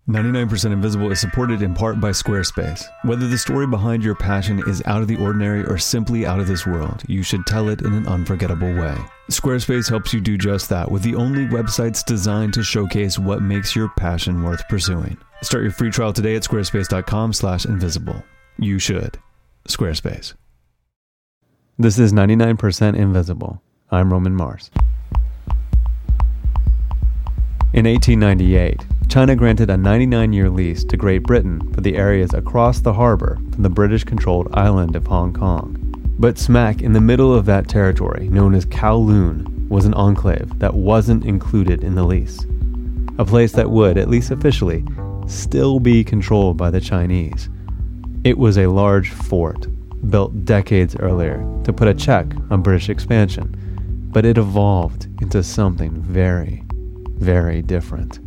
99% Invisible is supported in part by Squarespace. Whether the story behind your passion is out of the ordinary or simply out of this world, you should tell it in an unforgettable way. Squarespace helps you do just that with the only websites designed to showcase what makes your passion worth pursuing. Start your free trial today at squarespace.com/invisible. You should. Squarespace. This is 99% Invisible. I'm Roman Mars. In 1898, China granted a 99-year lease to Great Britain for the areas across the harbor from the British-controlled island of Hong Kong. But smack in the middle of that territory, known as Kowloon, was an enclave that wasn't included in the lease. A place that would, at least officially, still be controlled by the Chinese. It was a large fort, built decades earlier to put a check on British expansion, but it evolved into something very, very different.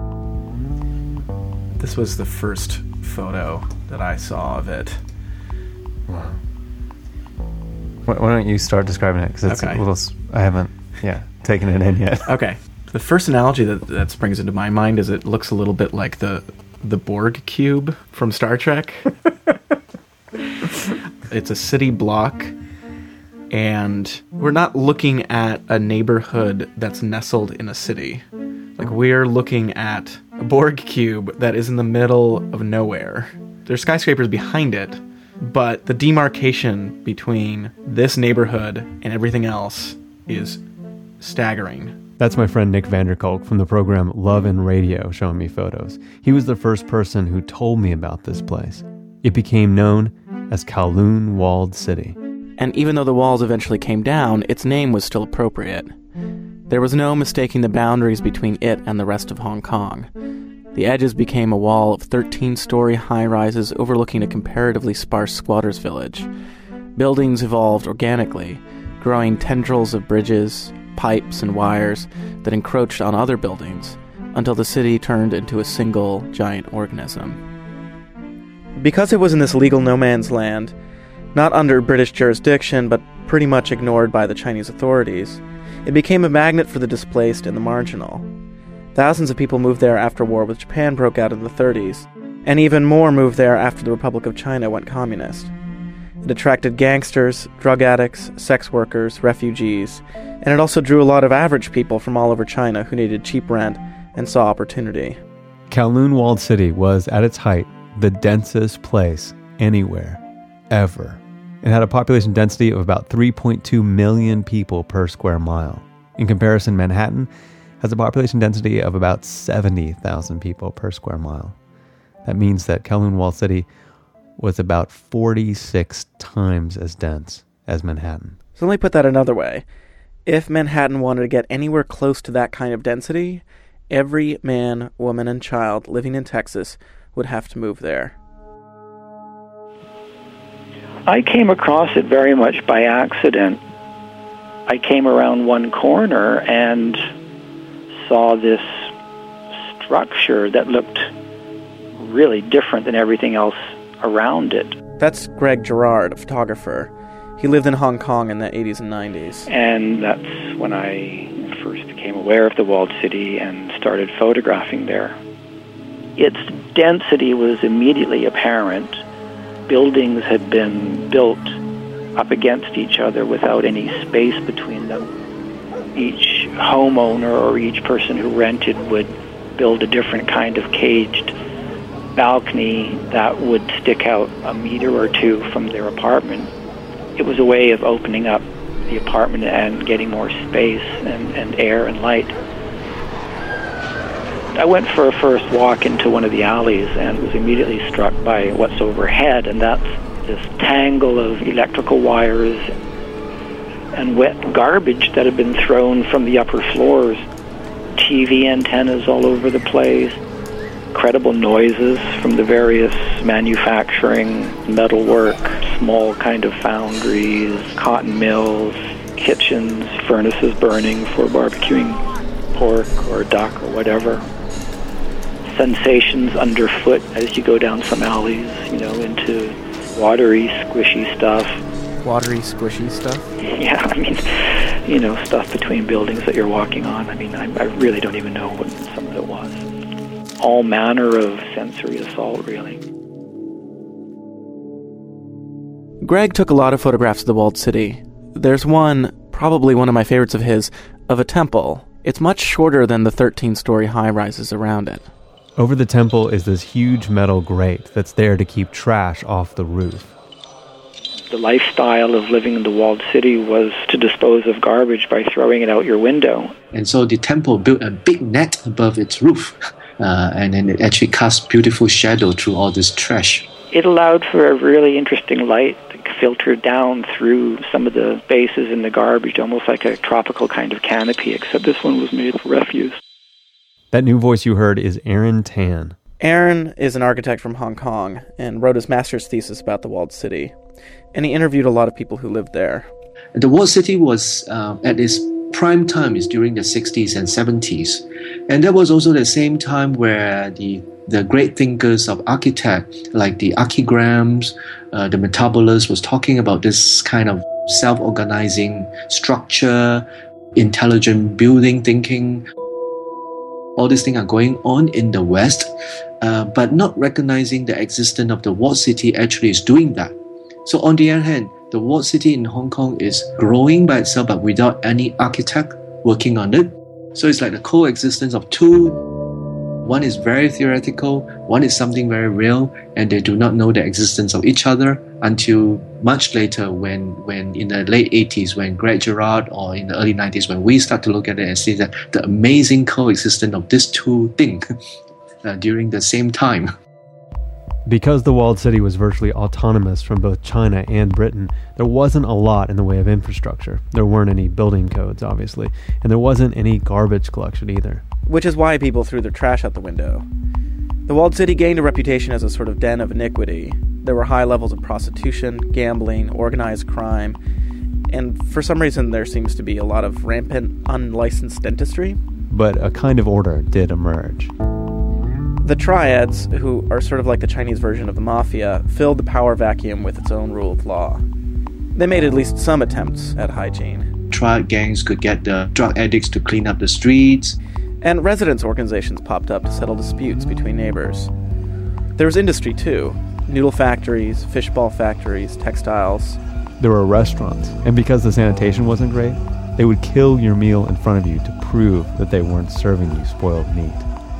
This was the first photo that I saw of it. Wow. Why don't you start describing it? Because it's a little... I haven't taken it in yet. Okay. The first analogy that springs into my mind is it looks a little bit like the Borg cube from Star Trek. It's a city block, and we're not looking at a neighborhood that's nestled in a city. Like, we're looking at a Borg cube that is in the middle of nowhere. There's skyscrapers behind it, but the demarcation between this neighborhood and everything else is staggering. That's my friend Nick Vanderkolk from the program Love and Radio showing me photos. He was the first person who told me about this place. It became known as Kowloon Walled City. And even though the walls eventually came down, its name was still appropriate. There was no mistaking the boundaries between it and the rest of Hong Kong. The edges became a wall of 13-story high-rises overlooking a comparatively sparse squatters' village. Buildings evolved organically, growing tendrils of bridges, pipes, and wires that encroached on other buildings until the city turned into a single giant organism. Because it was in this legal no-man's land, not under British jurisdiction, but pretty much ignored by the Chinese authorities, it became a magnet for the displaced and the marginal. Thousands of people moved there after war with Japan broke out in the 30s, and even more moved there after the Republic of China went communist. It attracted gangsters, drug addicts, sex workers, refugees, and it also drew a lot of average people from all over China who needed cheap rent and saw opportunity. Kowloon Walled City was, at its height, the densest place anywhere, ever. It had a population density of about 3.2 million people per square mile. In comparison, Manhattan has a population density of about 70,000 people per square mile. That means that Kowloon Walled City was about 46 times as dense as Manhattan. So let me put that another way. If Manhattan wanted to get anywhere close to that kind of density, every man, woman, and child living in Texas would have to move there. I came across it very much by accident. I came around one corner and saw this structure that looked really different than everything else around it. That's Greg Girard, a photographer. He lived in Hong Kong in the 80s and 90s. And that's when I first became aware of the walled city and started photographing there. Its density was immediately apparent. Buildings had been built up against each other without any space between them. Each homeowner or each person who rented would build a different kind of caged balcony that would stick out a meter or two from their apartment. It was a way of opening up the apartment and getting more space and air and light. I went for a first walk into one of the alleys and was immediately struck by what's overhead, and that's this tangle of electrical wires and wet garbage that had been thrown from the upper floors. TV antennas all over the place, incredible noises from the various manufacturing, metalwork, small kind of foundries, cotton mills, kitchens, furnaces burning for barbecuing pork or duck or whatever. Sensations underfoot as you go down some alleys, into watery, squishy stuff. Watery, squishy stuff? Yeah, stuff between buildings that you're walking on. I really don't even know what some of it was. all manner of sensory assault, really. Greg took a lot of photographs of the walled city. There's one, probably one of my favorites of his, of a temple. It's much shorter than the 13-story high-rises around it. Over the temple is this huge metal grate that's there to keep trash off the roof. The lifestyle of living in the walled city was to dispose of garbage by throwing it out your window. And so the temple built a big net above its roof, and then it actually cast beautiful shadow through all this trash. It allowed for a really interesting light to filter down through some of the spaces in the garbage, almost like a tropical kind of canopy, except this one was made of refuse. That new voice you heard is Aaron Tan. Aaron is an architect from Hong Kong and wrote his master's thesis about the walled city. And he interviewed a lot of people who lived there. The walled city was at its prime time is during the 60s and 70s. And that was also the same time where the great thinkers of architect, like the archigrams, the Metabolists, was talking about this kind of self-organizing structure, intelligent building thinking. All these things are going on in the West, but not recognizing the existence of the walled city actually is doing that. So on the other hand, the walled city in Hong Kong is growing by itself, but without any architect working on it. So it's like the coexistence of two. One is very theoretical, one is something very real, and they do not know the existence of each other until much later when in the late 80s, when Greg Girard, or in the early 90s, when we start to look at it and see that the amazing coexistence of these two things during the same time. Because the walled city was virtually autonomous from both China and Britain, there wasn't a lot in the way of infrastructure. There weren't any building codes, obviously, and there wasn't any garbage collection either. Which is why people threw their trash out the window. The walled city gained a reputation as a sort of den of iniquity. There were high levels of prostitution, gambling, organized crime, and for some reason there seems to be a lot of rampant, unlicensed dentistry. But a kind of order did emerge. The triads, who are sort of like the Chinese version of the mafia, filled the power vacuum with its own rule of law. They made at least some attempts at hygiene. Triad gangs could get the drug addicts to clean up the streets. And residents' organizations popped up to settle disputes between neighbors. There was industry too. Noodle factories, fishball factories, textiles. There were restaurants, and because the sanitation wasn't great, they would kill your meal in front of you to prove that they weren't serving you spoiled meat.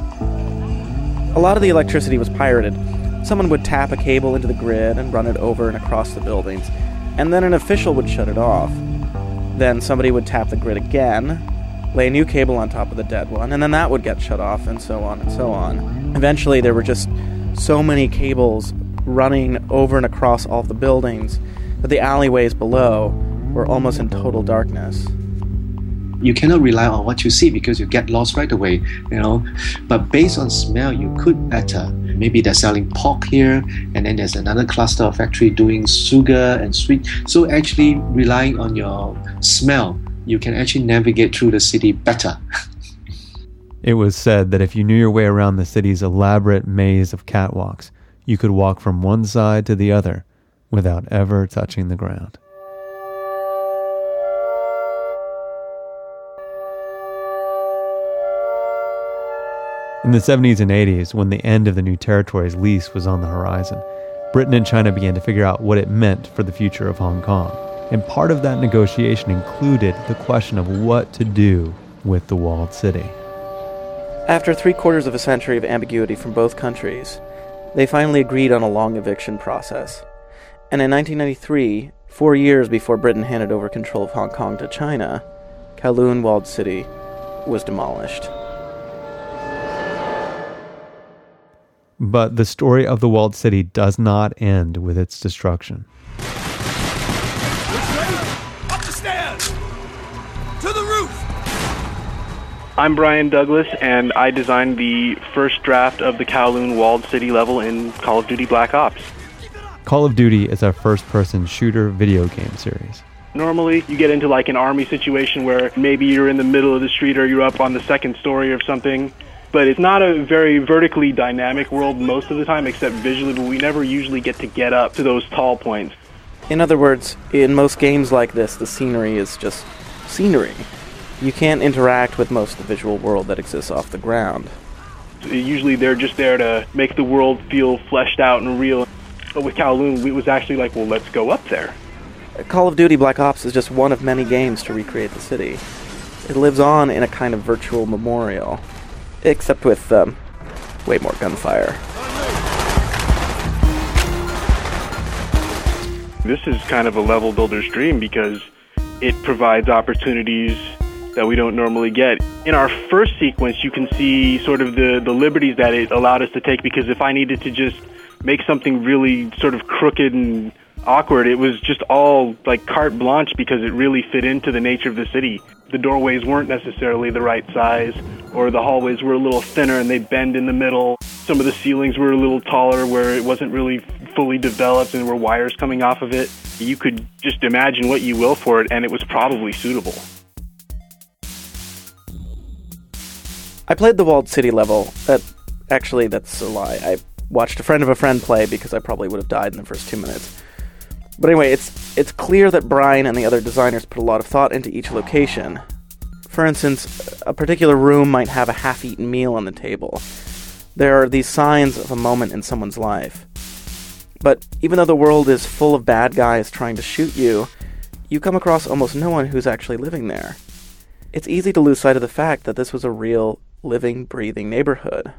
A lot of the electricity was pirated. Someone would tap a cable into the grid and run it over and across the buildings, and then an official would shut it off. Then somebody would tap the grid again, lay a new cable on top of the dead one, and then that would get shut off, and so on and so on. Eventually, there were just so many cables running over and across all the buildings that the alleyways below were almost in total darkness. You cannot rely on what you see because you get lost right away, But based on smell, you could better. Maybe they're selling pork here, and then there's another cluster of factory doing sugar and sweet. So actually relying on your smell, you can actually navigate through the city better. It was said that if you knew your way around the city's elaborate maze of catwalks, you could walk from one side to the other without ever touching the ground. In the 70s and 80s, when the end of the New Territories lease was on the horizon, Britain and China began to figure out what it meant for the future of Hong Kong. And part of that negotiation included the question of what to do with the walled city. After 3/4 of a century of ambiguity from both countries, they finally agreed on a long eviction process. And in 1993, 4 years before Britain handed over control of Hong Kong to China, Kowloon Walled City was demolished. But the story of the walled city does not end with its destruction. Up the stairs! To the roof! I'm Brian Douglas, and I designed the first draft of the Kowloon Walled City level in Call of Duty Black Ops. Call of Duty is a first-person shooter video game series. Normally, you get into like an army situation where maybe you're in the middle of the street or you're up on the second story or something. But it's not a very vertically dynamic world most of the time, except visually, but we never usually get up to those tall points. In other words, in most games like this, the scenery is just scenery. You can't interact with most of the visual world that exists off the ground. Usually they're just there to make the world feel fleshed out and real. But with Kowloon, it was actually like, well, let's go up there. Call of Duty Black Ops is just one of many games to recreate the city. It lives on in a kind of virtual memorial, except with way more gunfire. This is kind of a level builder's dream because it provides opportunities that we don't normally get. In our first sequence, you can see sort of the liberties that it allowed us to take, because if I needed to just make something really sort of crooked and awkward, it was just all like carte blanche because it really fit into the nature of the city. The doorways weren't necessarily the right size, or the hallways were a little thinner and they bend in the middle. Some of the ceilings were a little taller where it wasn't really fully developed and there were wires coming off of it. You could just imagine what you will for it, and it was probably suitable. I played the walled city level. Actually, that's a lie. I watched a friend of a friend play because I probably would have died in the first 2 minutes. But anyway, it's clear that Brian and the other designers put a lot of thought into each location. For instance, a particular room might have a half-eaten meal on the table. There are these signs of a moment in someone's life. But even though the world is full of bad guys trying to shoot you, you come across almost no one who's actually living there. It's easy to lose sight of the fact that this was a real, living, breathing neighborhood.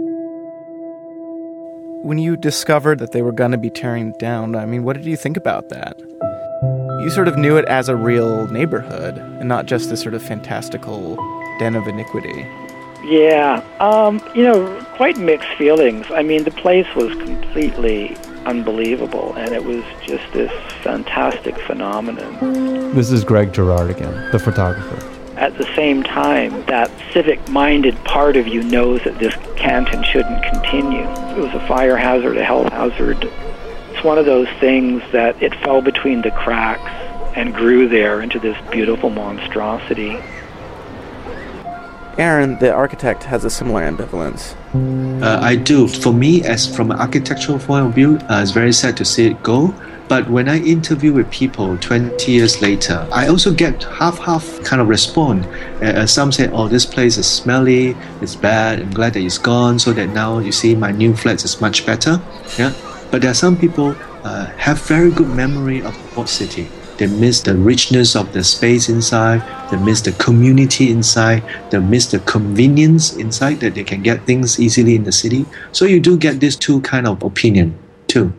When you discovered that they were going to be tearing it down, I mean, what did you think about that? You sort of knew it as a real neighborhood, and not just this sort of fantastical den of iniquity. Yeah, quite mixed feelings. I mean, the place was completely unbelievable, and it was just this fantastic phenomenon. This is Greg Girard again, the photographer. At the same time, that civic-minded part of you knows that this can't and shouldn't continue. It was a fire hazard, a health hazard. It's one of those things that it fell between the cracks and grew there into this beautiful monstrosity. Aaron, the architect, has a similar ambivalence. I do. For me, as from an architectural point of view, it's very sad to see it go. But when I interview with people 20 years later, I also get half kind of respond. Some say, oh, this place is smelly, it's bad, I'm glad that it's gone, so that now you see my new flat is much better. Yeah. But there are some people have very good memory of Port City. They miss the richness of the space inside, they miss the community inside, they miss the convenience inside, that they can get things easily in the city. So you do get these two kind of opinion too.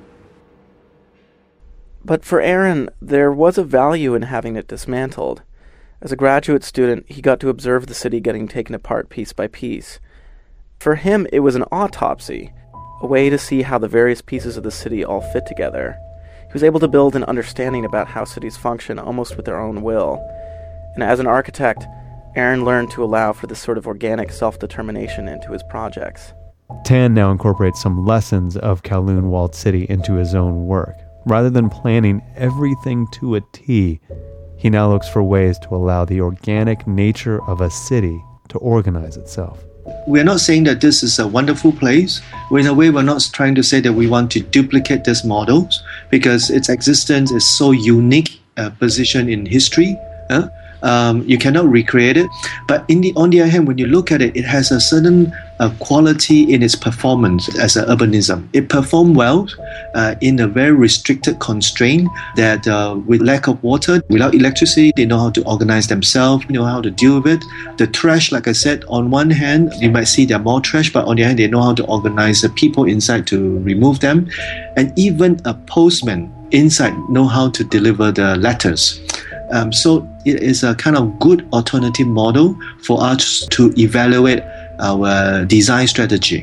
But for Aaron, there was a value in having it dismantled. As a graduate student, he got to observe the city getting taken apart piece by piece. For him, it was an autopsy, a way to see how the various pieces of the city all fit together. He was able to build an understanding about how cities function almost with their own will. And as an architect, Aaron learned to allow for this sort of organic self-determination into his projects. Tan now incorporates some lessons of Kowloon Walled City into his own work. Rather than planning everything to a T, he now looks for ways to allow the organic nature of a city to organize itself. We're not saying that this is a wonderful place. In a way, we're not trying to say that we want to duplicate these models, because its existence is so unique position in history. You cannot recreate it. But on the other hand, when you look at it, it has a certain quality in its performance as an urbanism. It performed well in a very restricted constraint that with lack of water, without electricity, they know how to organize themselves, know how to deal with it. The trash, like I said, on one hand, you might see there are more trash, but on the other hand, they know how to organize the people inside to remove them. And even a postman inside know how to deliver the letters. So it is a kind of good alternative model for us to evaluate our design strategy.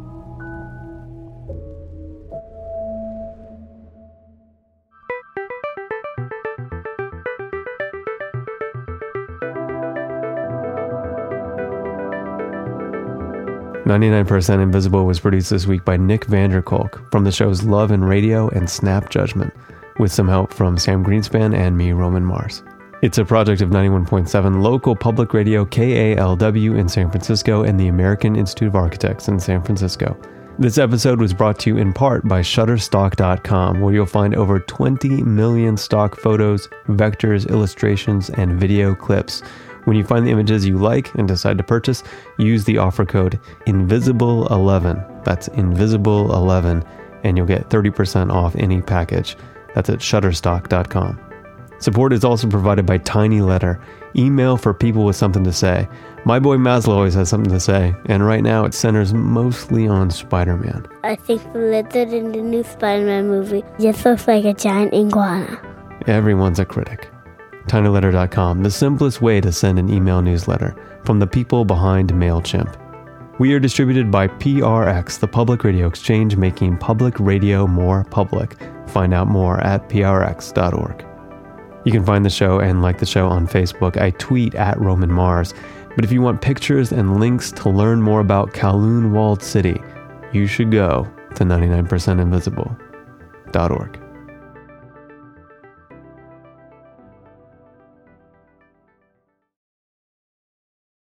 "99% Invisible" was produced this week by Nick Vanderkolk from the shows Love and Radio and Snap Judgment, with some help from Sam Greenspan and me, Roman Mars. It's a project of 91.7 local public radio KALW in San Francisco and the American Institute of Architects in San Francisco. This episode was brought to you in part by Shutterstock.com, where you'll find over 20 million stock photos, vectors, illustrations, and video clips, When you find the images you like and decide to purchase, use the offer code INVISIBLE11. That's INVISIBLE11, and you'll get 30% off any package. That's at Shutterstock.com. Support is also provided by Tiny Letter, email for people with something to say. My boy Maslow always has something to say, and right now it centers mostly on Spider-Man. I think the lizard in the new Spider-Man movie just looks like a giant iguana. Everyone's a critic. tinyletter.com, the simplest way to send an email newsletter from the people behind MailChimp. We are distributed by PRX, the Public Radio Exchange, making public radio more public. Find out more at prx.org. You can find the show and like the show on Facebook. I tweet at Roman Mars. But if you want pictures and links to learn more about Kowloon Walled City, you should go to 99percentinvisible.org.